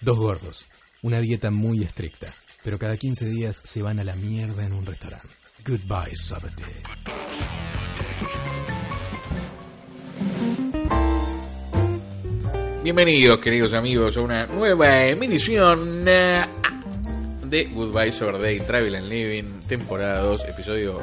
Dos gordos, una dieta muy estricta, pero cada 15 días se van a la mierda en un restaurante. Goodbye, Saturday. Bienvenidos, queridos amigos, a una nueva emisión de Goodbye Saturday, Travel and Living, temporada 2, episodio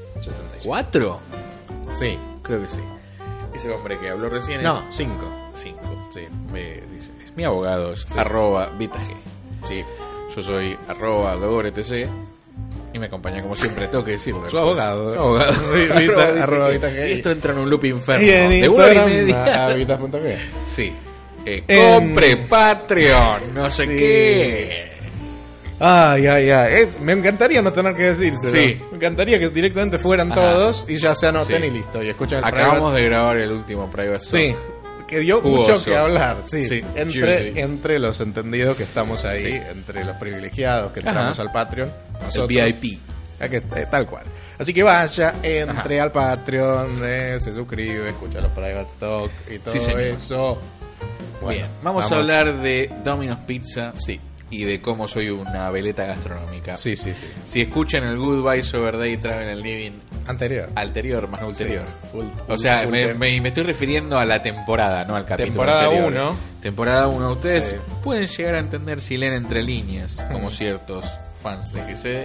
74. Sí, Creo que sí. Ese hombre que habló recién no, es 5. 5. Sí, me dice, es mi abogado, es Sí. @vitag. Sí. Yo soy @GoretC y me acompaña como siempre, tengo que decirlo. Su abogado. Su abogado. Vita, arroba Vitag. Y esto entra en un loop enfermo Y en de 1 hora y Instagram, media. a Vitas.g. Sí. Compre Patreon, no sé Sí. qué. Ay. Me encantaría no tener que decírselo. Sí. Me encantaría que directamente fueran Ajá. todos y ya se anoten Sí. y listo. Y escuchen el Acabamos private. de grabar el último Private Sí. Talk. Que dio Jugoso. mucho que hablar. Sí. Sí, Entre, juicy. entre los entendidos que estamos ahí, Sí. entre los privilegiados que entramos Ajá. al Patreon. El Nosotros, VIP. Tal cual. Así que vaya, entre al Patreon, se suscribe, escucha los private talk y todo Sí, señor. eso. Bueno, Bien, vamos a hablar de Domino's Pizza y de cómo soy una veleta gastronómica. Sí. Si escuchan el Goodbye Saturday Travel and Living Anterior. más no ulterior. Sí. O sea, me estoy refiriendo a la temporada, no al capítulo Temporada anterior. 1. Temporada 1. Ustedes Sí. pueden llegar a entender si leen entre líneas, como ciertos fans de GC,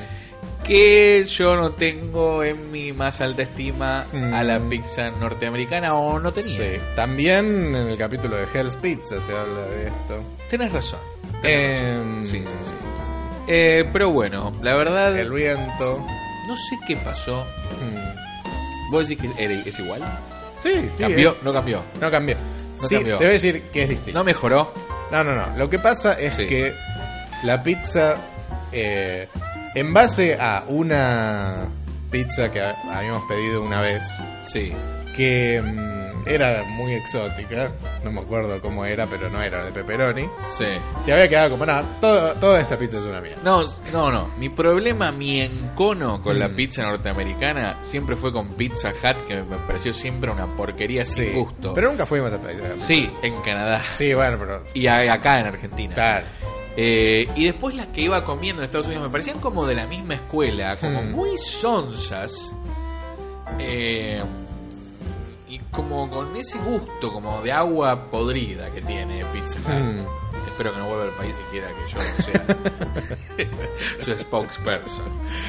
que yo no tengo en mi más alta estima a la pizza norteamericana, o no tenía. Sí. También en el capítulo de Hell's Pizza se habla de esto. Tenés razón. Sí. Pero bueno, la verdad, El viento. no sé qué pasó. Mm. ¿Vos decís que es igual? Sí. ¿Cambió? No cambió. No cambió. No Sí, cambió. te voy a decir que es distinto. ¿No mejoró? No. Lo que pasa es Sí. que la pizza, en base a una pizza que habíamos pedido una vez, Sí. que era muy exótica, no me acuerdo cómo era, pero no era de pepperoni, Sí. te había quedado como, nada, toda esta pizza es una mierda. No. Mi problema, mi encono con la pizza norteamericana siempre fue con Pizza Hut, que me pareció siempre una porquería sin Sí, gusto. pero nunca fuimos a pedir. Sí, en Canadá. Sí, bueno, pero... Y acá en Argentina. Claro. Y después las que iba comiendo en Estados Unidos me parecían como de la misma escuela, como muy sonzas. Y como con ese gusto como de agua podrida que tiene Pizza Hut. Espero que no vuelva al país siquiera que yo sea su spokesperson.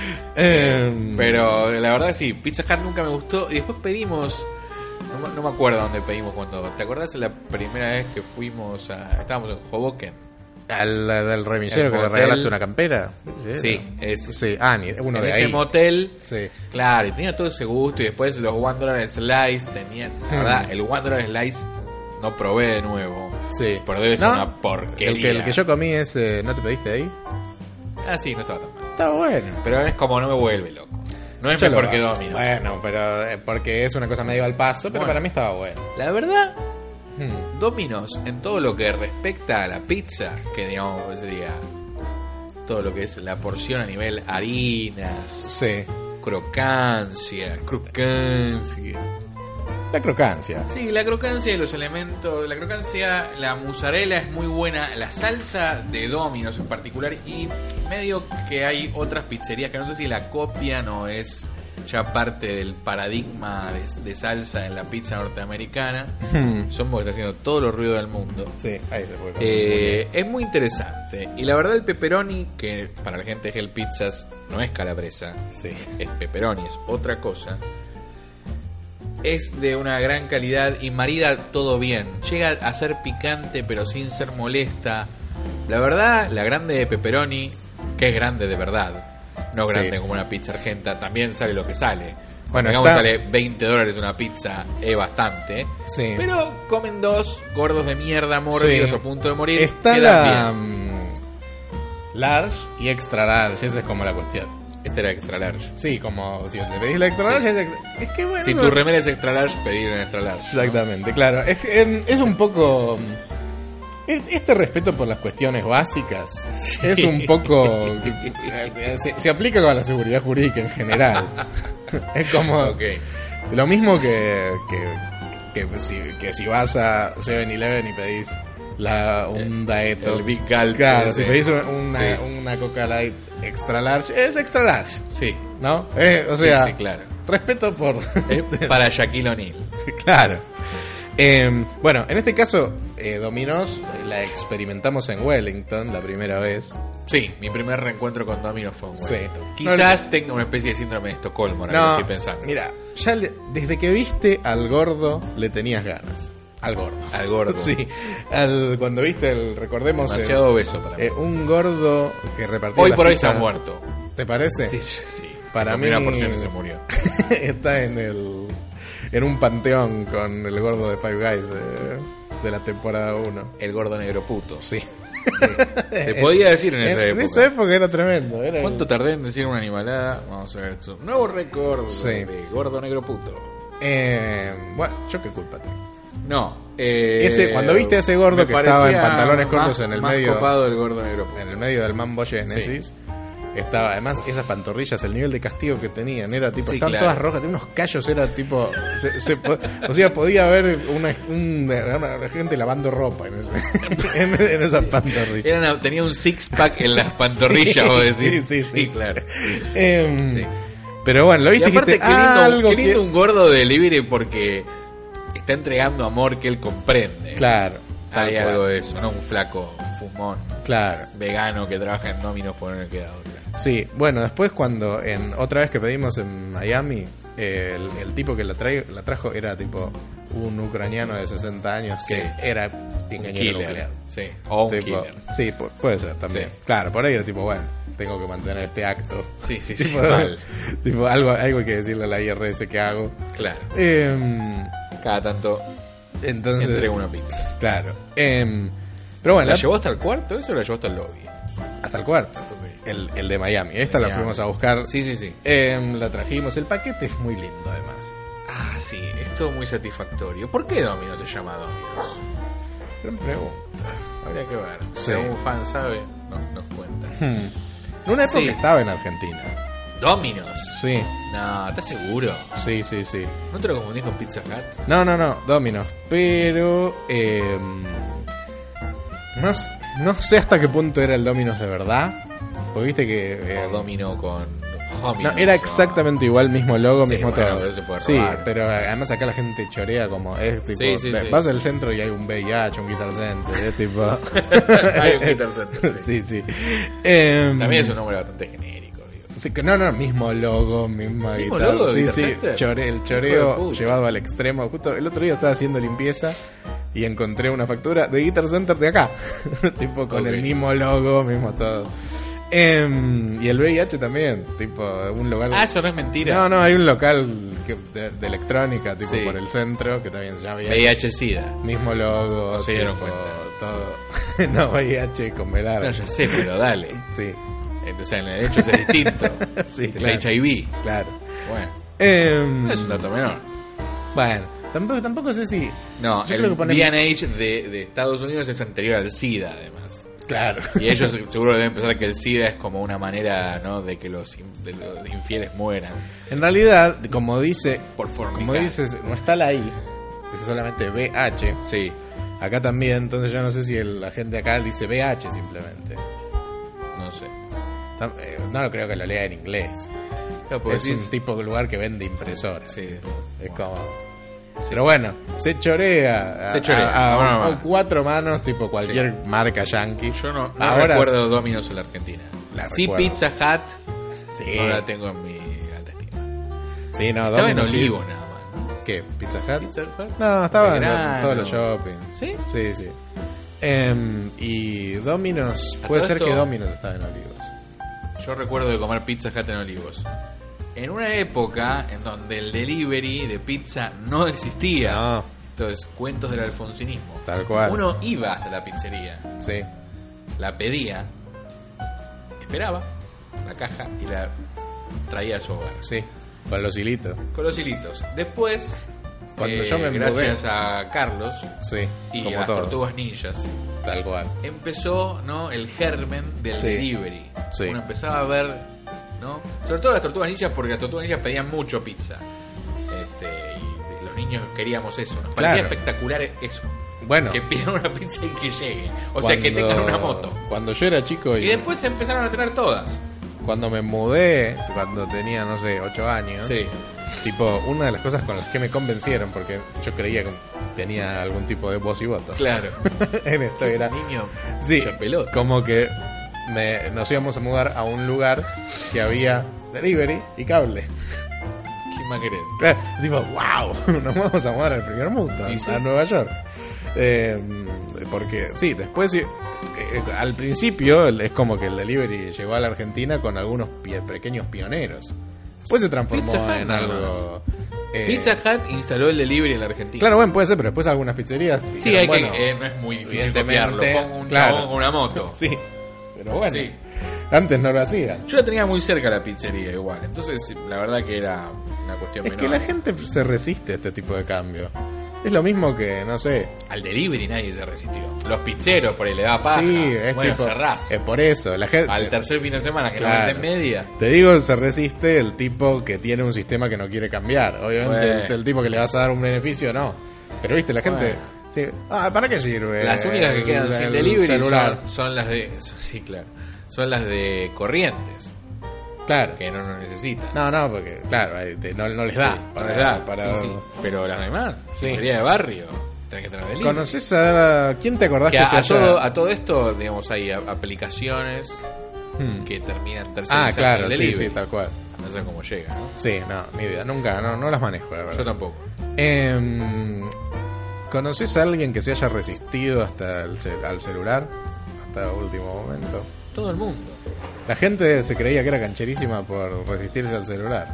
Pero la verdad sí, Pizza Hut nunca me gustó. Y después pedimos, no me acuerdo dónde pedimos cuando. ¿Te acordás la primera vez que fuimos estábamos en Hoboken? Del remillero El que le motel. regalaste una campera. Sí, ese. Sí, uno En de ese ahí. motel, Sí. claro, y tenía todo ese gusto. Y después los $1 Slice tenían, la verdad, el $1 Slice no probé de nuevo. Sí. Pero debe ser ¿No? una porquería. El que yo comí es... ¿No te pediste ahí? Ah, sí, no estaba tan mal. Está bueno. Pero es como no me vuelve loco. No es Yo lo mejor que hago. Domino's. Bueno, pero porque es una cosa medio al paso, pero Bueno. para mí estaba bueno. La verdad, Domino's en todo lo que respecta a la pizza, que digamos sería todo lo que es la porción a nivel harinas, Sí. crocancia. La crocancia. Sí, la crocancia de los elementos, la crocancia, la mozzarella es muy buena, la salsa de Domino's en particular, y medio que hay otras pizzerías que no sé si la copian o es ya parte del paradigma de salsa en la pizza norteamericana. Somos que está haciendo todo lo ruido del mundo. Sí, ahí se fue. Es muy interesante. Y la verdad el pepperoni, que para la gente de Hell Pizzas no es calabresa, Sí. es pepperoni, es otra cosa, es de una gran calidad y marida todo bien. Llega a ser picante pero sin ser molesta. La verdad, la grande de pepperoni, que es grande de verdad, no grande Sí. como una pizza argenta, también sale lo que sale. Bueno, Digamos, está- sale $20 una pizza, es bastante. Sí. Pero comen dos gordos de mierda, mórbidos Sí. a punto de morir. Está quedan la bien. large y extra large, esa es como la cuestión. Este era extra large. Sí, como si te pedís la extra large, es que bueno. Si eso- tu remera es extra large, pedir un extra large. Exactamente, claro. Es un poco... Este respeto por las cuestiones básicas es un poco... se aplica con la seguridad jurídica en general. Es como... Ok. Lo mismo que si vas a 7-Eleven y pedís un Daeto. El Big Gulp. Claro, ese. si pedís Sí. una Coca Light extra large, es extra large, Sí. ¿no? O sea, sí, claro. respeto por... Es para Shaquille O'Neal. Claro. Bueno, en este caso, Domino's la experimentamos en Wellington la primera vez. Sí, mi primer reencuentro con Domino's fue un Sí. Wellington. Quizás tenga una especie de síndrome de Estocolmo, ahora que lo estoy pensando. mira, ya desde que viste al gordo le tenías ganas. Al gordo. Al gordo. Sí. Cuando viste recordemos, Demasiado obeso para mí. un gordo que repartía Hoy las por hoy se pizzas. ha muerto. ¿Te parece? Sí, sí. Para Se comió mí- una porción y se murió. Está en un panteón con el gordo de Five Guys de la temporada 1. El gordo negro puto. Sí. Se podía decir en esa En época. esa época era tremendo. Era ¿Cuánto tardé en decir una animalada? Vamos a ver esto. Nuevo récord Sí. de gordo negro puto. Bueno, yo qué culpa tengo. No. Cuando viste a ese gordo me que estaba en parecía pantalones cortos más- en el más medio, copado el gordo negro puto. en el medio del Mambo Genesis, estaba, además esas pantorrillas, el nivel de castigo que tenían era tipo, Sí, estaban claro. todas rojas, tenía unos callos, era tipo, o sea, podía haber una gente lavando ropa en esas pantorrillas. Tenía un six pack en las pantorrillas, vos decís. Sí, claro. Em, Sí. Pero bueno, lo Y viste y aparte, dijiste, qué lindo, algo qué lindo que... un gordo de delivery porque está entregando amor que él comprende. Claro, tal Hay cual. algo de eso, ¿no? Un flaco fumón Claro. vegano que trabaja en Domino's porque no le queda otra. Sí, bueno, después cuando otra vez que pedimos en Miami, el tipo que la trajo era tipo un ucraniano de 60 años que Sí. era ingeniero nuclear. Sí, o un Tipo, killer. sí, puede ser también. Sí. Claro, por ahí era tipo, bueno, tengo que mantener este acto. Sí, sí, Tipo, mal. tipo, algo hay que decirle a la IRS que hago. Claro. Cada Cada tanto entonces, entrega una pizza. claro. Pero bueno, ¿La llevó hasta el cuarto eso o la llevó hasta el lobby? hasta el cuarto. El de Miami. Esta la Miami. fuimos a buscar. Sí, sí, sí. La trajimos. El paquete es muy lindo, además. Ah, sí, es todo muy satisfactorio. ¿Por qué Domino's se llama Domino's? Gran pregunta. Habría que ver. Sí. Si algún fan sabe, nos cuenta. En una época Sí. estaba en Argentina. Domino's. Sí, No, ¿estás seguro? sí. ¿No te lo confundís con Pizza Hut? No, Domino's. Pero no sé hasta qué punto era el Domino's de verdad. Porque viste que O Domino con Homino. no, era exactamente igual, mismo logo, Sí, mismo bueno, todo. pero se puede Sí, robar. pero además acá la gente chorea como es tipo, Sí, sí, sí. vas al centro y hay un VIH, un Guitar Center, es tipo Hay un Guitar Center, sí. sí. También es un nombre bastante genérico, digo. Sí, que no, mismo logo, misma ¿Mismo guitarra. logo de Sí, Guitar sí, Center? el Hijo de choreo puta. llevado al extremo. Justo el otro día estaba haciendo limpieza y encontré una factura de Guitar Center de acá. Tipo con Ok. el mismo logo, mismo todo. Y el VIH también, tipo un local. Ah, eso no es mentira. No, hay un local de electrónica, tipo Sí. por el centro, que también se llama VIH-Sida. Mismo logo, Se dieron tipo, cuenta. todo. No, VIH con velar. No, ya sé, pero dale. Sí, O sea, en el hecho es distinto. sí, Es claro. HIV. Claro. Bueno, no es un dato menor. Bueno, tampoco sé si. No, yo el creo que ponemos- VIH de Estados Unidos es anterior al SIDA, además. Claro. Y ellos seguro deben pensar que el SIDA es como una manera, ¿no?, de que los infieles mueran En realidad, como dice, por fornicar. como dices, no está la I, es solamente BH. Sí. Acá también, entonces yo no sé si la gente acá dice BH simplemente. No sé. No creo que lo lea en inglés. Claro, porque Es un tipo de lugar que vende impresoras. Sí. Es como. Pero bueno, se chorea. Se chorea, A bueno, 4 manos, tipo cualquier marca yankee. Yo no Ahora recuerdo Domino's en la Argentina. La Sí, recuerdo. Pizza Hut. Sí. No la tengo en mi alta estima. Sí, no, Estaba en Domino's sí. Olivo nada más, ¿no? ¿Qué? ¿Pizza Hut? Pizza Hut. No, estaba en Belgrano. todos los shopping. ¿Sí? Sí. Y Domino's, A puede todo ser esto- que Domino's estaba en Olivos. Yo recuerdo de comer Pizza Hut en Olivos. En una época en donde el delivery de pizza no existía. No, Entonces, cuentos del alfonsinismo. tal cual. Uno iba hasta la pizzería, Sí, la pedía, esperaba la caja y la traía a su hogar. sí, con los hilitos. Con los hilitos. Después, Cuando yo me mudé. gracias a Carlos Sí, y como a las todo. tortugas ninjas, Tal cual. empezó, ¿no?, el germen del Sí. delivery. Sí. Uno empezaba a ver, ¿no? Sobre todo las tortugas ninjas, porque las tortugas ninjas pedían mucho pizza. Y los niños queríamos eso. Nos parecía Claro. espectacular eso. Bueno. Que pidan una pizza y que llegue. O sea, que tengan una moto. Cuando yo era chico Y después se empezaron a tener todas. Cuando me mudé, cuando tenía, no sé, 8 años, Sí. tipo, una de las cosas con las que me convencieron, porque yo creía que tenía algún tipo de voz y voto. Claro. En esto era... Niño, Sí, mucha pelota. como que nos íbamos a mudar a un lugar que había delivery y cable. ¿Qué más querés? Claro, tipo, wow, nos vamos a mudar al primer mundo, ¿Y sí? a Nueva York. Porque, sí, después, al principio, es como que el delivery llegó a la Argentina con algunos pequeños pioneros. Después se transformó Pizza Hut en nada algo... Pizza Hut instaló el delivery en la Argentina. Claro, bueno, puede ser, pero después algunas pizzerías... Sí, dijeron, hay bueno, que, no es muy difícil evidentemente, copiarlo. Pongo un claro. chabón con una moto. Sí, pero bueno, Sí. antes no lo hacían. Yo la tenía muy cerca la pizzería igual. Entonces, la verdad que era una cuestión Es menor. que la gente se resiste a este tipo de cambio. Es lo mismo que, no sé... Al delivery nadie se resistió. Los pizzeros por ahí le da paja. Sí, es bueno, tipo... cerrás. Es por eso, la gente... Al tercer fin de semana que Claro. no venden media. Te digo, se resiste el tipo que tiene un sistema que no quiere cambiar. Obviamente, Bueno. el tipo que le vas a dar un beneficio, no. Pero viste, la gente... Bueno. Sí. ¿Para qué sirve? Las únicas que quedan sin el delivery celular. son las de... Sí, claro. Son las de Corrientes. Claro. Que no lo necesitan. No, porque, claro, no les da. Sí, no les da. para- Sí, sí. Pero las demás, Sí. pizzería de barrio, tenés que tener delivery. ¿Conoces a... ¿Quién te acordás Que que, a se haya... todo esto, digamos, hay aplicaciones Hmm. que terminan tercerizando claro, el sí, delivery. sí, tal cual. No sé cómo llega, ¿no? Sí, no, ni idea. Nunca, no las manejo, la verdad. Yo tampoco. ¿Conoces a alguien que se haya resistido hasta al celular? Hasta último momento. Todo el mundo. La gente se creía que era cancherísima por resistirse al celular.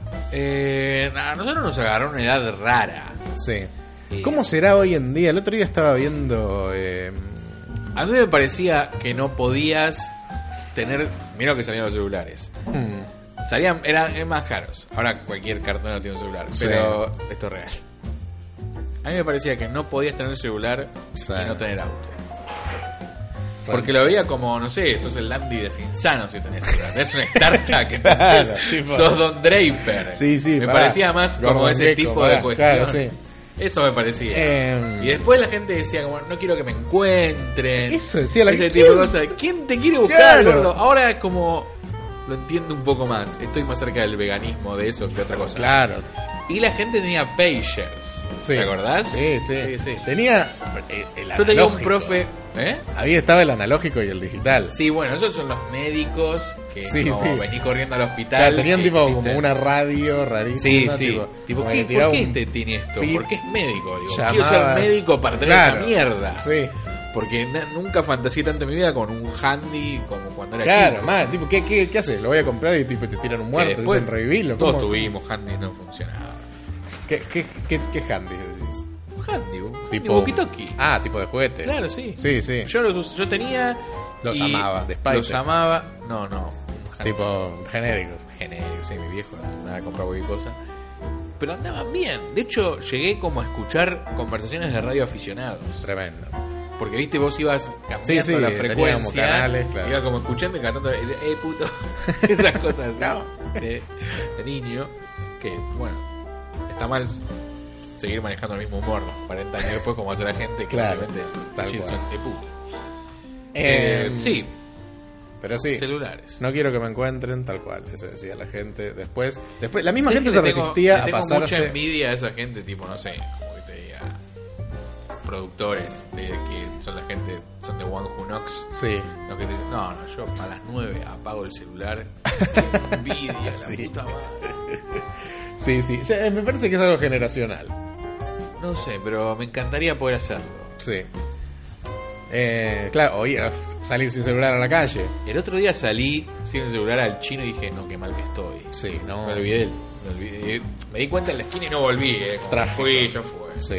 A nosotros nos agarró una edad rara. Sí. Y- ¿Cómo será hoy en día? El otro día estaba viendo... A mí me parecía que no podías tener... Mirá lo que salían los celulares. Eran más caros. Ahora cualquier cartón tiene un celular. Sí. Pero esto es real. A mí me parecía que no podías tener celular Sí. y no tener auto. Porque lo veía como, no sé, sos el dandy de Insano si tenés celular. Es una startup que Claro, tenés, tipo- sos Don Draper. Sí, sí, Me pará. parecía más como Gordon ese Gekko, tipo pará, de cuestión. claro, sí. Eso me parecía. Em, Y después la gente decía como, no quiero que me encuentren. Eso decía la Ese gente. tipo de cosas. ¿Quién te quiere buscar, Claro. gordo? Ahora es como... Lo entiendo un poco más. Estoy más cerca del veganismo de eso que otra cosa. Claro. Y la gente tenía pagers. Sí. ¿Te acordás? Sí, sí. Sí, sí. Tenía el Yo tenía un analógico. profe... ¿Eh? Ahí estaba el analógico y el digital. Sí, bueno, esos son los médicos que Sí, no sí. vení corriendo al hospital. Claro, tenían que tipo existen. como una radio Sí, rarísima. sí. Tipo, como ¿qué, que tiraba ¿por qué un este tiene esto? pip, ¿Por qué es médico? Digo, quiero llamabas- ser médico para tener Claro, esa mierda. Sí. Porque nunca fantaseé tanto en mi vida con un handy como cuando era Claro, chico. mal, tipo, ¿qué haces? Lo voy a comprar y tipo te tiran un Que muerto, te después dicen revivirlo. todos ¿Cómo? tuvimos handy y no funcionaba. ¿Qué handy decís? Un handy, un Tipo walkie-talkie. Ah, tipo de juguete. Claro, sí. Sí, sí. Yo tenía... Los y amaba, de Spider. Los amaba... No, un handy Tipo genéricos. genérico, sí, mi viejo andaba a comprar cualquier cosa. Pero andaban bien. De hecho, llegué como a escuchar conversaciones de radio aficionados. Tremendo. Porque, viste, vos ibas cambiando Sí, sí, la tenía frecuencia. como canales, claro. Ibas como escuchando y cantando, puto. Esas cosas así. No. de niño. Que, bueno, está mal seguir manejando el mismo humor 40 años después, como hace la gente que Claro, básicamente tal "Che, cual. son de puto". Sí, Sí, pero sí. celulares. No quiero que me encuentren, tal cual. Eso decía la gente. Después la misma ¿Sabés gente que se le tengo- resistía le a tengo mucha pasarse. envidia a esa gente, tipo, no sé, como que te diga, productores que son la gente, son de One Who Knocks. Sí. Lo que te dicen, no, yo a las 9 apago el celular. Qué envidia, la Sí. puta madre. Sí, sí. Ya, me parece que es algo generacional. No sé, pero me encantaría poder hacerlo. Sí. Claro, oye, salir sin celular a la calle. El otro día salí sin el celular al chino y dije, no, qué mal que estoy. Sí, no. Me olvidé. Me di cuenta en la esquina y no volví. Como Trágico. fui, yo fui. Sí.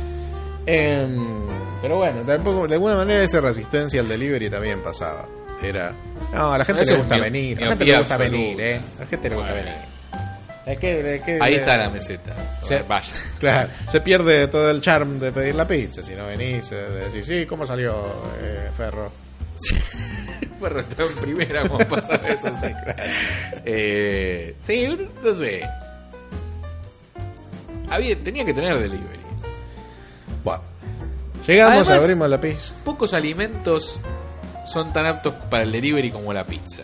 Pero bueno, tampoco, de alguna manera esa resistencia al delivery también pasaba. Era, no, a la gente Eso le es gusta mi- venir. A la miopía gente le gusta absoluta. venir, A la gente le gusta Bueno. venir. Es que Ahí está la meseta. Sí. Vaya. Claro, se pierde todo el charm de pedir la pizza. Si no venís, de decir, sí, ¿cómo salió Ferro? Fue arrastrado en primera como pasaba eso, sí. Sí, no sé. Tenía que tener delivery. Bueno, Llegamos, Además, abrimos la pizza. Pocos alimentos son tan aptos para el delivery como la pizza.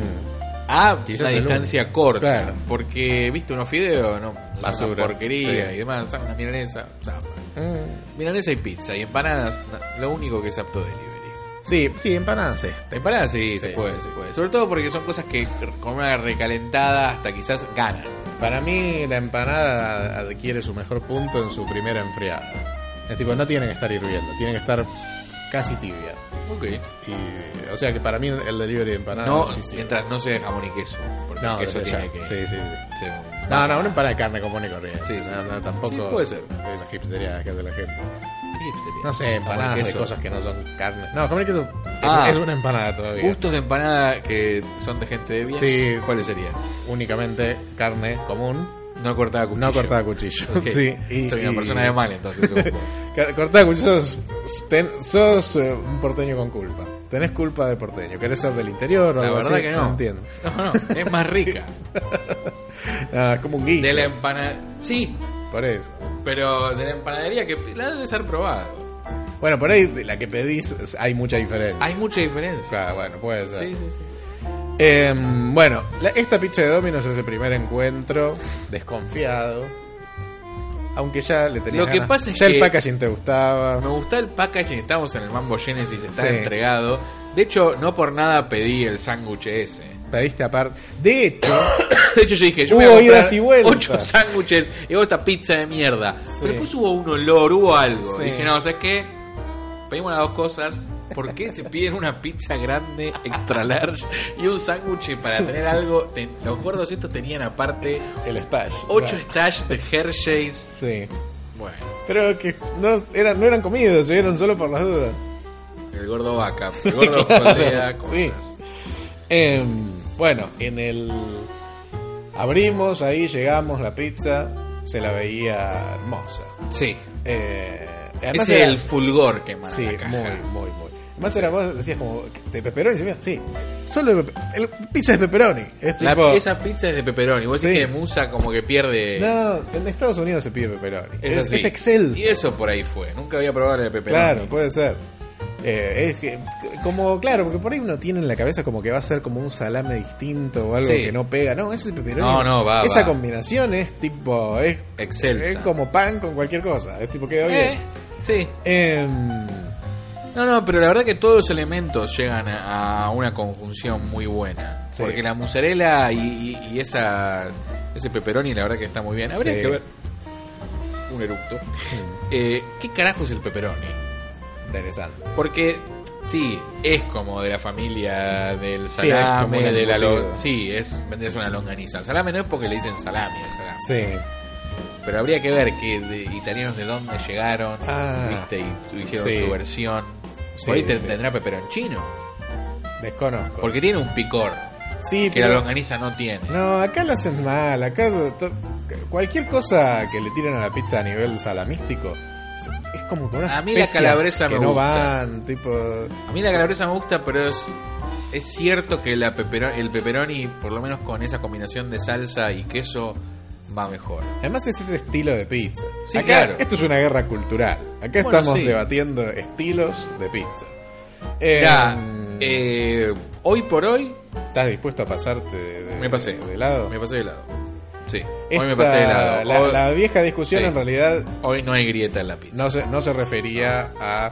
A Quizás una el distancia único. corta. Claro. Porque, viste, unos fideos, no, Basura. una porquería Sí. y demás, una milanesa, milanesa y pizza y empanadas, lo único que es apto delivery. Sí, empanadas Empanadas sí, se Sí, puede, sí. se puede. Sobre todo porque son cosas que con una recalentada hasta quizás ganan. Para mí la empanada adquiere su mejor punto en su primera enfriada. Es tipo, no tiene que estar hirviendo, tiene que estar casi tibia. Ok. Y, o sea que para mí el delivery de empanadas No, sí, sí. mientras no sea jamón y queso. Porque No, el queso desde tiene ya. que Sí, sí, sí. ser No, una empanada de carne común y corriente. Sí, sí, no, sí. no, tampoco. Sí, puede ser. Esa hipstería que hace la gente. hipster. No sé, Jamón y empanadas de queso. cosas que no son carne. No, jamón y queso Ah. es una empanada todavía. Gustos de empanada que son de gente de bien. Sí. ¿Cuáles serían? Únicamente carne común, No cortada a cuchillo. no cortada a cuchillo. Ok. Sí, Soy una persona de mal, entonces, según vos. Cortada a cuchillo sos un porteño con culpa. Tenés culpa de porteño. ¿Querés ser del interior o La algo verdad así? que no. entiendo. No, es más rica. Es como un guiso. De la empanada. Sí, Por eso. pero de la empanadería que la debe ser probado. Bueno, por ahí de la que pedís hay mucha diferencia. Hay mucha diferencia. Claro, bueno, puede ser. Sí, sí, sí. Bueno, esta pizza de Domino's es el primer encuentro desconfiado. Aunque ya le tenías Lo que ganas. pasa es ya que- el packaging te gustaba. Me gusta el packaging, estamos en el Mambo Genesis, está Sí. entregado. De hecho, no por nada pedí el sándwich ese. Pediste aparte. De hecho, De hecho, yo dije, yo Hubo voy a comprar idas y vueltas. 8 sándwiches y hago esta pizza de mierda. Sí. Pero después hubo un olor, hubo algo. Sí. Dije, no, ¿sabes qué? Pedimos las dos cosas. ¿Por qué se piden una pizza grande, extra large y un sándwich para tener algo? Los gordos estos tenían aparte el stash. 8 Claro. stash de Hershey's. Sí. Bueno, Pero que no eran comidos, eran solo por las dudas. el gordo vaca, el gordo jodea Sí. cosas. Bueno, abrimos, ahí llegamos, la pizza se la veía hermosa. Sí. Además Ese es era- el fulgor que emana Sí, la caja. muy. Además era, vos decías como, ¿de pepperoni? Sí, solo pizza de pepperoni. Es tipo, Esa pizza es de pepperoni. Vos decís Sí. que de musa como que pierde... no, en Estados Unidos se pide pepperoni. Es así. Es excelso. Y eso por ahí fue. Nunca había probado la de pepperoni. Claro, puede ser. Es que, como, claro, porque por ahí uno tiene en la cabeza como que va a ser como un salame distinto o algo Sí. que no pega. No, ese pepperoni. No, va, Esa va. combinación es tipo. Es Excelsa. como pan con cualquier cosa. Es tipo, queda bien. Sí. No, pero la verdad que todos los elementos llegan a una conjunción muy buena. Sí. Porque la mozzarella y ese pepperoni, la verdad que está muy bien. Habría Sí. que ver un eructo. ¿Qué carajo es el pepperoni? Interesante. Porque sí, es como de la familia del Sí, es como salame, un de la embutido. sí, vendría a ser una longaniza. El salame no es porque le dicen salami al salame. Sí. Pero habría que ver que de italianos de dónde llegaron, Ah. ¿viste? Y hicieron Sí. su versión. Sí, Por ahí sí. tendrá peperoncino. Desconozco. Porque tiene un picor Sí, que la longaniza no tiene. No, acá lo hacen mal. Acá cualquier cosa que le tiren a la pizza a nivel salamístico es como con unas A mí la especias calabresa que me no gusta. van, tipo. A mí la calabresa me gusta, pero es cierto que el pepperoni, por lo menos con esa combinación de salsa y queso, va mejor. Además es ese estilo de pizza. Sí, Acá, claro. esto es una guerra cultural. Acá Bueno, estamos sí. debatiendo estilos de pizza. Ya, hoy por hoy ¿Estás dispuesto a pasarte de me pasé. de lado? Me pasé de lado. Sí, Esta- hoy me pasé de lado. La, Hoy, la vieja discusión Sí. en realidad hoy no hay grieta en la pizza. no se refería a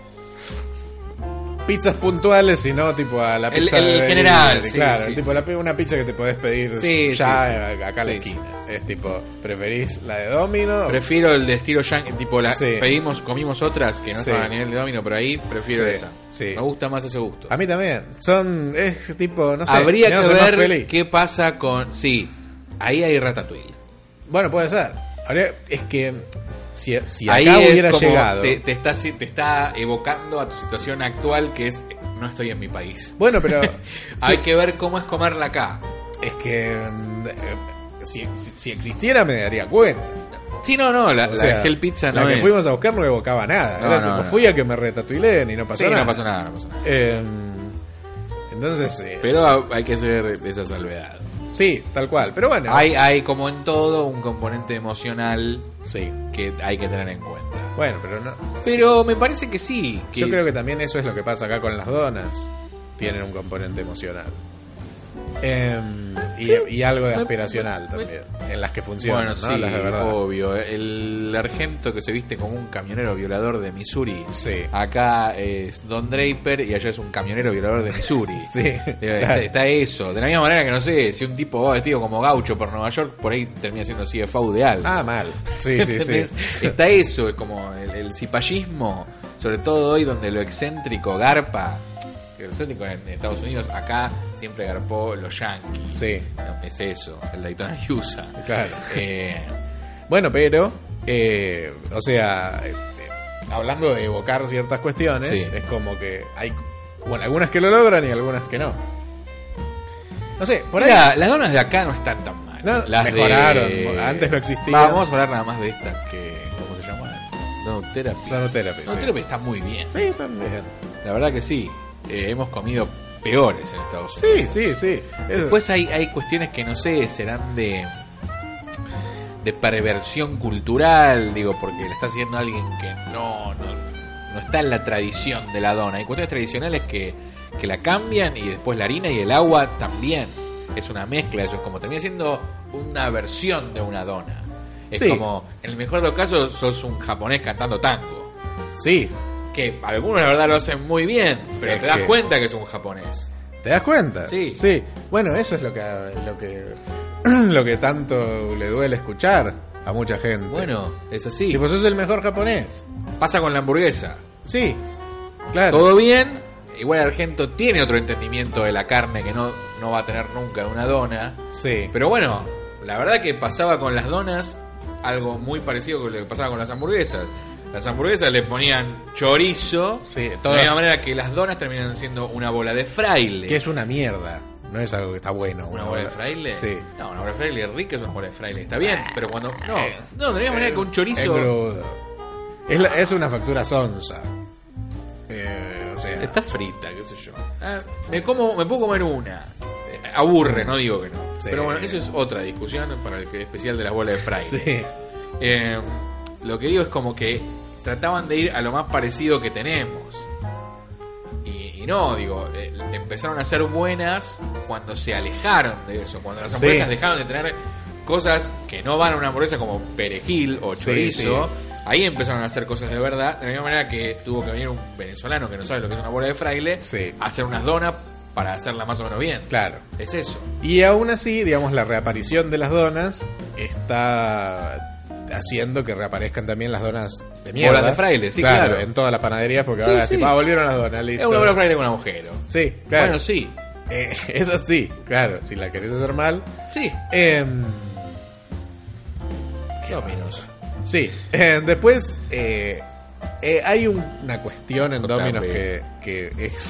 pizzas puntuales, sino tipo a la El- pizza el de general, delivery, sí, claro, sí, tipo sí. una pizza que te podés pedir Sí, ya sí, sí. acá a la Sí, esquina. Es tipo, ¿preferís la de Domino? Prefiero el de estilo yankee, tipo Sí. comimos otras que no Sí. estaban a nivel de domino, pero ahí prefiero Sí, esa. sí. Me gusta más ese gusto. A mí también. Es tipo, no sé. Habría me que hace más ver feliz. qué pasa con... Sí, ahí hay ratatouille. Bueno, puede ser. Es que si Ahí acá es hubiera como llegado. te está evocando a tu situación actual, que es no estoy en mi país. Bueno, pero Hay que ver cómo es comerla acá. es que si existiera me daría cuenta. Sí, no, la O sea, Hell Pizza la no que es. fuimos a buscar no evocaba nada. No, Era no, tipo, no. fui a que me retatuilen y no pasó Sí, nada. no pasó nada, no pasó nada. Entonces, Pero hay que hacer esa salvedad. sí, tal cual. Pero bueno, Hay como en todo un componente emocional sí. que hay que tener en cuenta. Bueno, pero no. Pero me parece que sí. Que Yo creo que también eso es lo que pasa acá con las donas. Tienen un componente emocional. Y algo de aspiracional también. En las que funcionan, bueno, ¿no? sí, Las de verdad. obvio. El argento que se viste como un camionero violador de Missouri. Sí. Acá es Don Draper y allá es un camionero violador de Missouri. Sí, Está, está eso. De la misma manera que no sé, si un tipo va vestido como gaucho por Nueva York, por ahí termina siendo CFO de algo. Ah, mal. Sí, sí, sí. ¿Entendés? Está eso, es como el cipallismo, sobre todo hoy donde lo excéntrico garpa. Lo excéntrico en Estados Unidos, acá siempre garpó los yankees. Sí. No, es eso, el Daytona USA. Claro. Eh, Bueno, pero, o sea, hablando de evocar ciertas cuestiones, Sí. es como que hay, bueno, algunas que lo logran y algunas que no. No sé, por ahí. Mira, las donas de acá no están tan mal. No, Las mejoraron, antes no existían. Vamos a hablar nada más de estas que, ¿cómo se llaman? Donut Therapy. Donut Therapy, Donut sí. Therapy está muy bien. Sí, también. La verdad que sí. Hemos comido peores en Estados Unidos. Sí, sí, sí. Después hay cuestiones que no sé, serán de perversión cultural, digo, porque le está haciendo a alguien que no está en la tradición de la dona. Hay cuestiones tradicionales que la cambian y después la harina y el agua también. Es una mezcla, eso es como termina siendo una versión de una dona. Es Sí. como, en el mejor de los casos, sos un japonés cantando tango. Sí, Que algunos la verdad lo hacen muy bien, pero Es te das que- cuenta que es un japonés. ¿te das cuenta? Sí. Sí. Bueno, eso es lo que tanto le duele escuchar a mucha gente. Bueno, es así. Tipo, sos el mejor japonés. Pasa con la hamburguesa. Sí, claro. Todo bien. Igual Argento tiene otro entendimiento de la carne que no va a tener nunca de una dona. Sí. Pero bueno, la verdad que pasaba con las donas algo muy parecido con lo que pasaba con las hamburguesas. Las hamburguesas le ponían chorizo. Sí, De todas- la misma manera que las donas terminan siendo una bola de fraile. Que es una mierda. No es algo que está bueno. ¿Una bola de fraile? Sí. No, una bola de fraile rica es una bola de fraile. Está bien, pero cuando... No, de la misma manera que un Es chorizo... grudo. Es una factura sonsa. O sea, Está frita, qué sé yo. Me puedo comer una. Aburre, no digo que no. Sí. Pero bueno, eso es otra discusión para el especial de las bolas de fraile. sí. Lo que digo es como que trataban de ir a lo más parecido que tenemos. Y no, digo, empezaron a ser buenas cuando se alejaron de eso. Cuando las hamburguesas Sí. dejaron de tener cosas que no van a una hamburguesa como perejil o Sí, chorizo. sí. Ahí empezaron a hacer cosas de verdad. De la misma manera que tuvo que venir un venezolano que no sabe lo que es una bola de fraile Sí. a hacer unas donas para hacerla más o menos bien. Claro. Es eso. Y aún así, digamos, la reaparición de las donas está haciendo que reaparezcan también las donas de mierda. Bolas de fraile, sí, claro. En todas las panaderías, porque Sí, ahora sí. tipo, volvieron las donas, listo. Es una bola de fraile con agujero. Sí, claro. Bueno, sí. Eso sí, claro. Si la querés hacer mal. Sí. ¿Qué opinas? Sí. Después, hay una cuestión en Contame. Domino's que es...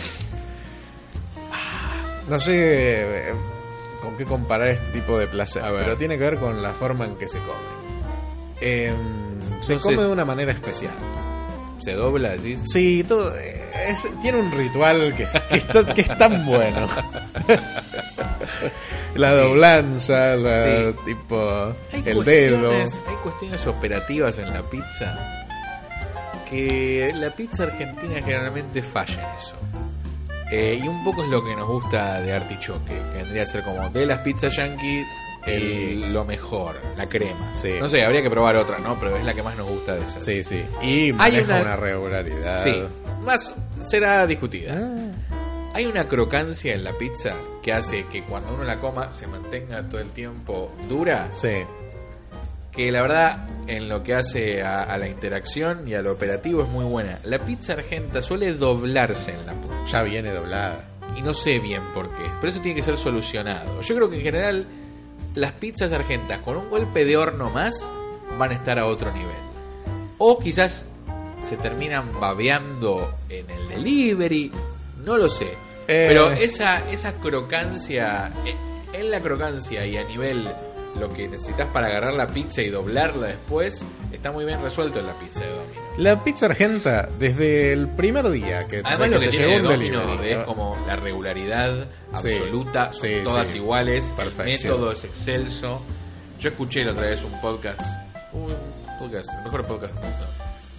No sé con qué comparar este tipo de placer, A ver. pero tiene que ver con la forma en que se come. Se Entonces- come de una manera especial. ¿Se dobla, decís? Sí, todo, tiene un ritual que es tan bueno. La Sí. doblanza, Sí. tipo Hay el dedo. Hay cuestiones operativas en la pizza que la pizza argentina generalmente falla en eso. Y un poco es lo que nos gusta de Artichoque, que vendría a ser como de las pizzas yankee lo mejor, la crema. Sí. No sé, habría que probar otra, ¿no? Pero es la que más nos gusta de esas. Sí, sí. Y maneja una- una regularidad. Sí, más será discutida. Ah, Hay una crocancia en la pizza que hace que cuando uno la coma se mantenga todo el tiempo dura, sí. que la verdad en lo que hace a la interacción y a lo operativo es muy buena. La pizza argenta suele doblarse en la punta Ya viene doblada. y no sé bien por qué, pero eso tiene que ser solucionado. Yo creo que en general las pizzas argentas con un golpe de horno más van a estar a otro nivel. O quizás se terminan babeando en el delivery, no lo sé. Pero esa crocancia, en la crocancia y a nivel lo que necesitas para agarrar la pizza y doblarla después, está muy bien resuelto en la pizza de Domino. La pizza argenta, desde el primer día que, Además lo que te tiene llegó de un Domino delivery, es ¿no? como la regularidad Sí, absoluta, son sí, todas sí. iguales, Perfección. el método es excelso. Yo escuché la otra vez un podcast, el mejor podcast del mundo,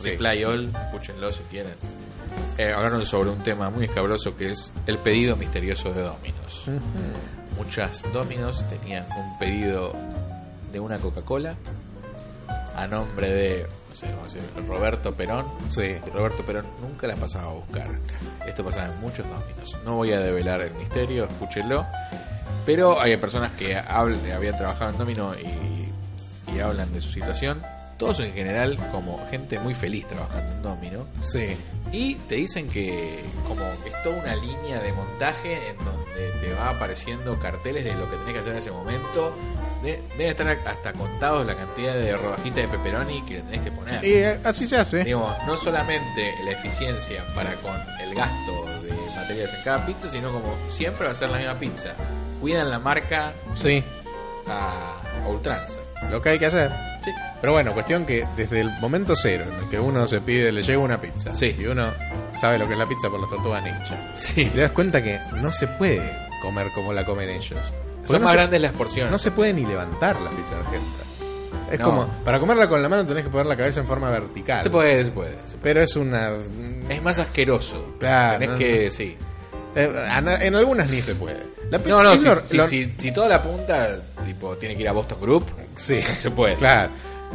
Sí. Reply All, escúchenlo si quieren. Hablaron sobre un tema muy escabroso que es el pedido misterioso de Domino's. Muchas Domino's tenían un pedido de una Coca-Cola a nombre de, no sé, vamos a decir, Roberto Perón. Sí. Roberto Perón nunca la pasaba a buscar. Esto pasaba en muchos Domino's. No voy a develar el misterio, escúchenlo. Pero hay personas que habían trabajado en Domino y hablan de su situación. Todos en general como gente muy feliz trabajando en Domino. Sí. Y te dicen que como que es toda una línea de montaje en donde te va apareciendo carteles de lo que tenés que hacer en ese momento. Deben estar hasta contados la cantidad de rodajitas de pepperoni que le tenés que poner. Y así se hace. Digamos, no solamente la eficiencia para con el gasto de materiales en cada pizza, sino como siempre va a ser la misma pizza. Cuidan la marca Sí. a ultranza. Lo que hay que hacer. Sí. Pero bueno, cuestión que desde el momento cero en el que uno se pide, le llega una pizza. Sí. Y uno sabe lo que es la pizza por las tortugas ninja. Sí. Y te das cuenta que no se puede comer como la comen ellos. Porque Son no más se- grandes las porciones. No se puede ni levantar la pizza argentina. Es No. como, para comerla con la mano tenés que poner la cabeza en forma vertical. Se puede, se puede. Pero es una... Es más asqueroso. Claro, Tenés no, que, no. sí. En algunas ni se puede. La pizza No, no, es si toda la punta tipo tiene que ir a Boston Group, Sí, no se puede. Claro.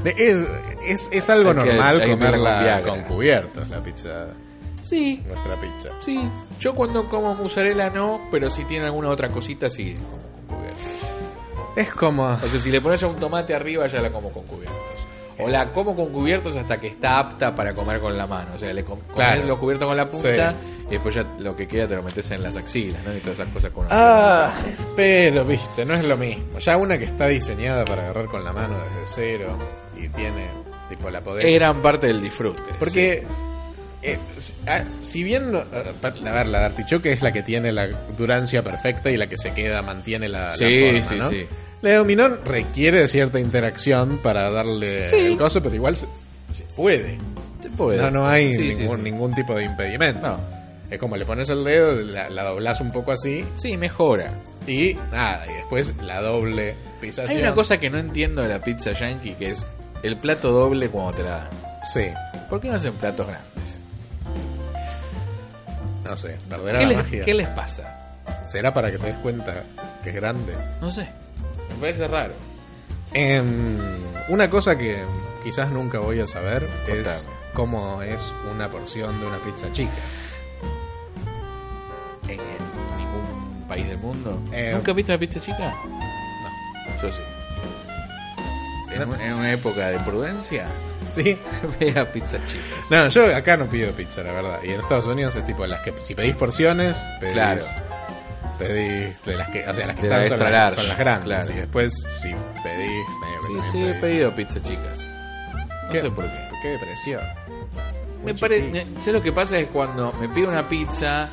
Es algo Hay que- normal hay que ponerle comerla con Viagra. con cubiertos, la pizza, Sí, nuestra pizza. sí. Yo cuando como mozzarella no, pero si tiene alguna otra cosita sí, como con cubiertos. Es como... O sea, si le pones un tomate arriba ya la como con cubiertos. O la como con cubiertos hasta que está apta para comer con la mano. O sea, comes Claro. los cubiertos con la punta Sí. y después ya lo que queda te lo metes en las axilas, ¿no? Y todas esas cosas con Pero viste, no es lo mismo. Ya una que está diseñada para agarrar con la mano desde cero y tiene tipo la poder... Es gran parte del disfrute. Porque si bien a ver, la de artichoque es la que tiene la durancia perfecta y la que se queda mantiene la Sí, forma, sí, ¿no? sí. La de dominó requiere de cierta interacción para darle el coso, pero igual se puede. Se puede. No hay Sí, sí, sí. ningún tipo de impedimento. No. Es como le pones el dedo, la doblás un poco así Sí, mejora. y nada, y después la doble pisación. Hay una cosa que no entiendo de la pizza yankee, que es el plato doble cuando te la dan. Sí, ¿Por qué no hacen platos grandes? no sé, perderá la magia. ¿Qué les pasa? ¿Será para que te des cuenta que es grande? No sé. Me parece raro. Una cosa que quizás nunca voy a saber es Contame. cómo es una porción de una pizza chica. ¿En ningún país del mundo? Eh, ¿Nunca has visto una pizza chica? No. Yo sí. En una época de prudencia, ¿Sí? veía pizzas chicas. No, yo acá no pido pizza, la verdad. Y en Estados Unidos es tipo las que si pedís porciones, pedís, Claro. pedís de las que, o sea, las que De la están son extra las, large, son las grandes. claro. Y después si pedís, medio que Sí, también sí, he pedís. pedido pizzas chicas. No ¿Qué? sé por qué. Qué depresión. Me parece, sé lo que pasa es cuando me pido una pizza,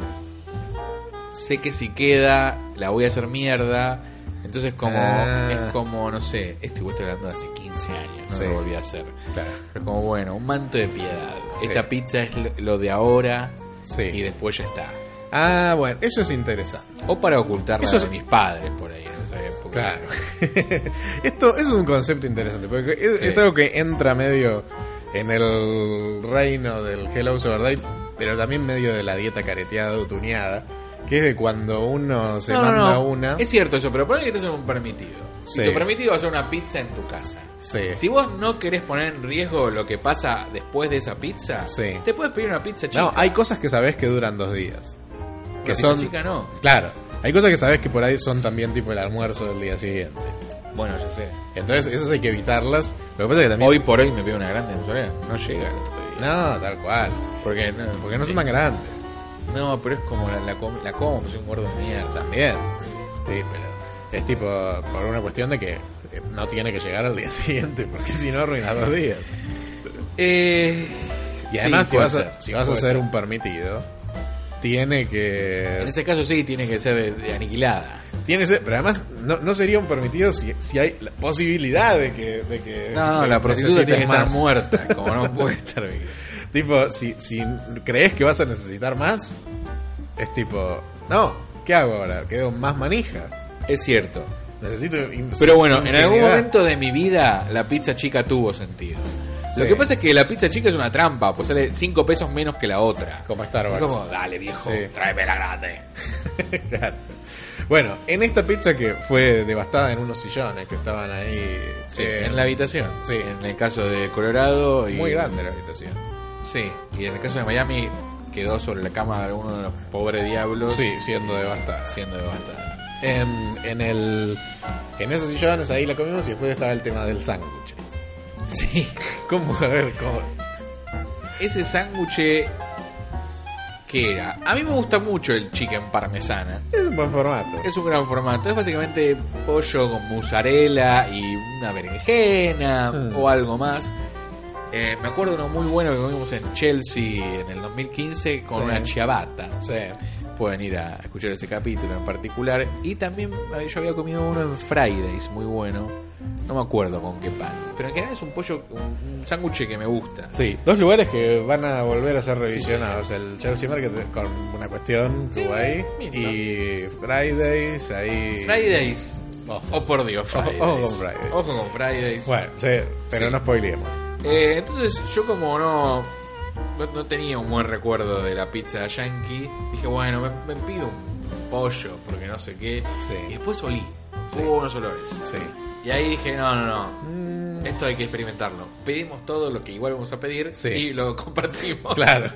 sé que si queda la voy a hacer mierda, entonces como es como no sé, esto estoy hablando de hace 15 años, no Sí. lo volví a hacer. Claro. Es como bueno, un manto de piedad. Sí. Esta pizza es lo de ahora Sí. y después ya está. Ah, bueno, eso es interesante. O para ocultarla Eso de es- mis padres por ahí en esa época. Claro. Esto es un concepto interesante, porque Sí. es algo que entra medio en el reino del Hello Super Date, pero también medio de la dieta careteada o tuneada, que es de cuando uno se manda una... Es cierto eso, pero ponle que estás en un permitido. Si Sí. tu permitido va a hacer una pizza en tu casa. Sí. Si vos no querés poner en riesgo lo que pasa después de esa pizza, Sí. te puedes pedir una pizza chica. No, hay cosas que sabés que duran 2 días. Que Una pizza son... chica no. Claro. Hay cosas que sabés que por ahí son también tipo el almuerzo del día siguiente. Bueno, ya sé. Entonces esas hay que evitarlas. Lo que pasa es que también... Hoy por hoy me pido una grande mozzarella. No llega el otro día. No, tal cual. Porque Porque no son tan grandes. No, pero es como la como, soy un gordo de mierda. También. Sí, pero es tipo por una cuestión de que no tiene que llegar al día siguiente, porque si no arruina 2 días. Y además, sí, si vas a hacer un permitido, tiene que... En ese caso sí, tiene que ser de aniquilada. Tiene que ser, pero además no sería un permitido si hay la posibilidad de que No, que la prostituta tiene que necesites estar más. muerta, como no puede estar viva. Tipo, si crees que vas a necesitar más, es tipo, no, ¿qué hago ahora? Quedo más manija. Es cierto. Necesito Pero bueno, en algún infinidad. momento de mi vida la pizza chica tuvo sentido. Sí. Lo que pasa es que la pizza chica es una trampa, pues sale 5 pesos menos que la otra. Como Starbucks. Es como, dale viejo, Sí. tráeme la grande. Claro. Bueno, en esta pizza que fue devastada en unos sillones que estaban ahí. Sí, en la habitación. Sí. En el caso de Colorado. Y, Muy grande la habitación. Sí, y en el caso de Miami quedó sobre la cama de uno de los pobres diablos. Sí, siendo devastada. Siendo devastada. En esos sillones ahí la comimos y después estaba el tema del sándwich. Sí. ¿Cómo? A ver, ¿cómo? Ese sándwich, ¿qué era? A mí me gusta mucho el chicken parmesana. Es un buen formato. Es un gran formato. Es básicamente pollo con mozzarella y una berenjena o algo más. Me acuerdo de uno muy bueno que comimos en Chelsea en el 2015 con Sí. una ciabatta. Sí. Pueden ir a escuchar ese capítulo en particular. Y también yo había comido uno en Fridays, muy bueno. No me acuerdo con qué pan. Pero en general es un pollo, un sándwich que me gusta. Sí, dos lugares que van a volver a ser revisionados. El Chelsea Market con una cuestión Sí, tuvo ahí. lindo. Y Fridays ahí. Fridays. Oh, por Dios, Fridays. Ojo con Fridays. Ojo con Fridays. Bueno, sí, pero Sí. no spoileemos. Entonces yo como no tenía un buen recuerdo de la pizza yankee, dije bueno, me pido un pollo porque no sé qué. Sí. Y después olí. Sí. Hubo unos olores. Sí. Y ahí dije, no. Esto hay que experimentarlo. Pedimos todo lo que igual vamos a pedir Sí. y lo compartimos. Claro.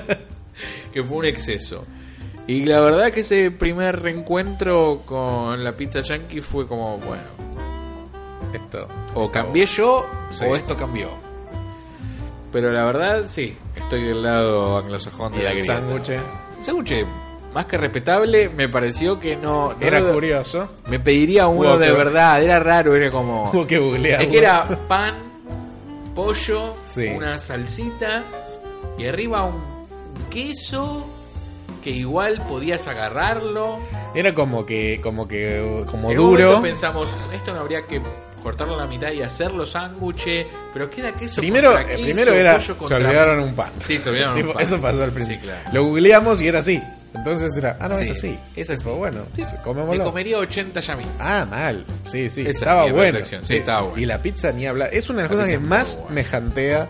Que fue un exceso. Y la verdad que ese primer reencuentro con la pizza yankee fue como, bueno, Esto. o cambié yo Sí. o esto cambió. Pero la verdad, sí, estoy del lado anglosajón de Y la el grieta. sándwich El sándwich, más que respetable, me pareció que no era no- curioso. Me pediría uno Hubo de que- verdad, era raro, era como... Hubo que googlearlo. Es que era pan, pollo, Sí. una salsita y arriba un queso que igual podías agarrarlo. Era como En un duro. momento pensamos, esto no habría que cortarlo a la mitad y hacerlo sándwich, pero queda queso Primero, contra queso, primero era. pollo Se contra- olvidaron un pan. Sí, se olvidaron un Tipo, pan. eso pasó al principio. Sí, claro. Lo googleamos y era así. Entonces era. Ah, no, Sí, es así. es así. Tipo, bueno, Sí, Me comémoslo. comería 80 ya mismo. Ah, mal. Sí, sí. Esa Estaba es mi bueno. reflexión. Sí, estaba bueno. Y la pizza ni hablar. Es una de las La cosas que pizza es muy más buena. me jantea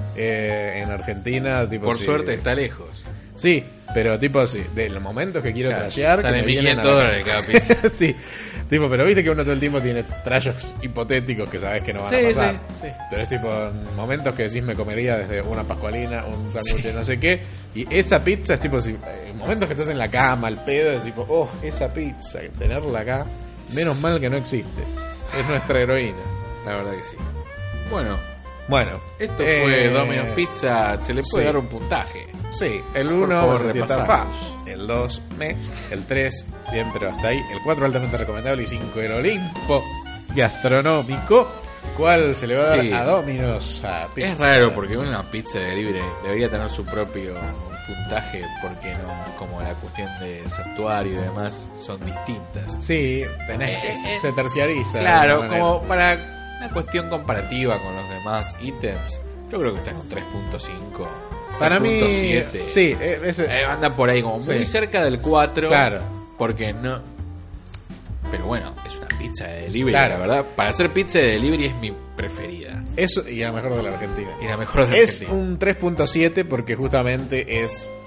en Argentina. Tipo, Por sí. suerte está lejos. Sí, pero tipo sí. De los momentos que quiero Claro, trashear. que salen me vienen a 1.500 la- dólares cada pizza. Sí. Tipo, pero viste que uno todo el tiempo tiene trayos hipotéticos que sabes que no van Sí, a pasar. sí, sí. Pero es tipo momentos que decís me comería desde una pascualina, un sándwich de no sé qué. Y esa pizza es tipo, momentos que estás en la cama, al pedo, es tipo, oh, esa pizza, tenerla acá, menos mal que no existe. Es nuestra heroína. La verdad que sí. Bueno, Bueno, esto fue Domino's Pizza. Se le puede sí. dar un puntaje. Sí, el Por 1 favor, me sentí tan repasamos. fa. El 2 el 3 bien, pero hasta ahí. El 4 altamente recomendable y 5 el Olimpo gastronómico. ¿Cuál se le va a dar Sí. a Domino's? A Pizza? Es raro porque una pizza de libre debería tener su propio puntaje porque no, como la cuestión de santuario y demás son distintas. Sí, tenés que se terciariza. de Claro, alguna manera. como para una cuestión comparativa con los demás ítems, yo creo que está en un 3.5. Para mí, 3.7. sí, ese, Anda por ahí como muy Sí. cerca del 4. Claro. Porque no. Pero bueno, es una pizza de delivery, Claro. la verdad. Para hacer pizza de delivery es mi preferida. eso y la mejor de la Argentina. Y la mejor de la Es Argentina. un 3.7 porque justamente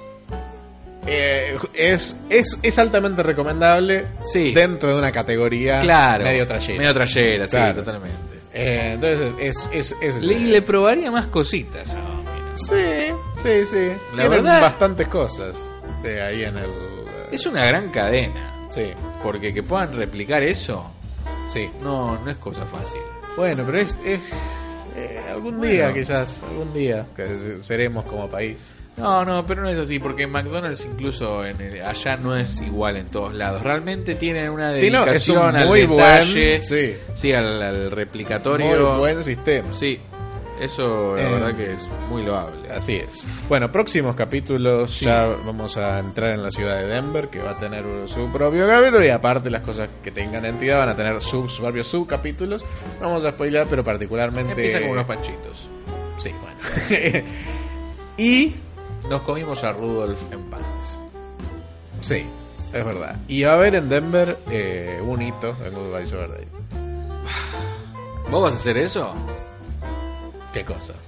es altamente recomendable Sí. dentro de una categoría Claro. medio trayera. Medio trayera, sí, Claro. totalmente. Entonces es Le probaría más cositas a Domino's. sí. La Tienen verdad- bastantes cosas ahí en el. Es una gran cadena. Sí, Porque que puedan replicar eso, sí. no es cosa fácil. Bueno, pero algún Bueno. día quizás, algún día que seremos como país. No, pero no es así, porque McDonald's incluso allá no es igual en todos lados. Realmente tienen una Sí, no, es un dedicación al muy detalle, buen, sí, al replicatorio. muy buen sistema. Sí, eso la verdad que es muy loable. Así es. Bueno, próximos capítulos Sí. ya vamos a entrar en la ciudad de Denver, que va a tener su propio capítulo, y aparte las cosas que tengan entidad van a tener sus propios subcapítulos. No vamos a spoiler, pero particularmente... Empieza con unos panchitos. Sí, bueno. Y... Nos comimos a Rudolf en panes. Sí, es verdad. Y va a haber en Denver un hito en Goodbye Sober Day. ¿Vos vas a hacer eso? ¿Qué cosa?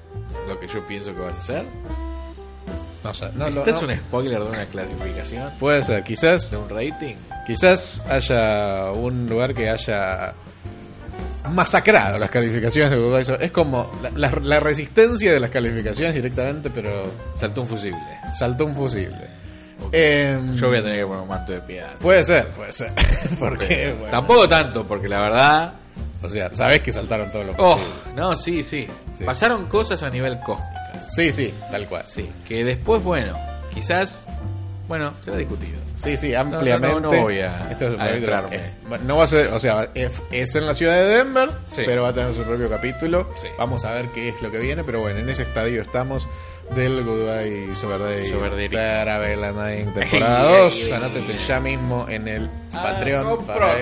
lo que yo pienso que vas a hacer? No sé. ¿Este es un spoiler de una clasificación? Puede ser, quizás. ¿De un rating? Quizás haya un lugar que haya masacrado las calificaciones de Goodbye Sober. Es como la resistencia de las calificaciones directamente, pero Saltó un fusible. saltó un fusible. Yo voy a tener que poner un manto de piedad. Puede ser. Porque, bueno, Tampoco tanto, porque la verdad... o sea, sabés que saltaron todos los Oh, fusibles. no, sí. Pasaron cosas a nivel cósmicas. Sí, tal cual. Sí, que después, bueno, quizás... Bueno, será discutido. Sí, ampliamente. No voy a Esto es un adentrarme. capítulo, no va a ser, o sea, es en la ciudad de Denver, Sí. pero va a tener su propio capítulo. Sí. Vamos a ver qué es lo que viene, pero bueno, en ese estadio estamos del Goodbye Sober Day Travel and Night temporada 2. Anótense ya mismo en el Patreon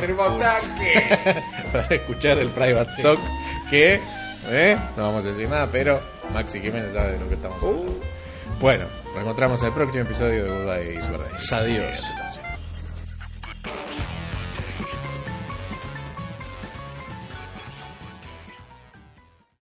para escuchar el Private Stock que no vamos a decir nada, pero Maxi Jiménez sabe de lo que estamos hablando. Bueno, nos encontramos en el próximo episodio de Goodbye Sober Day. Adiós.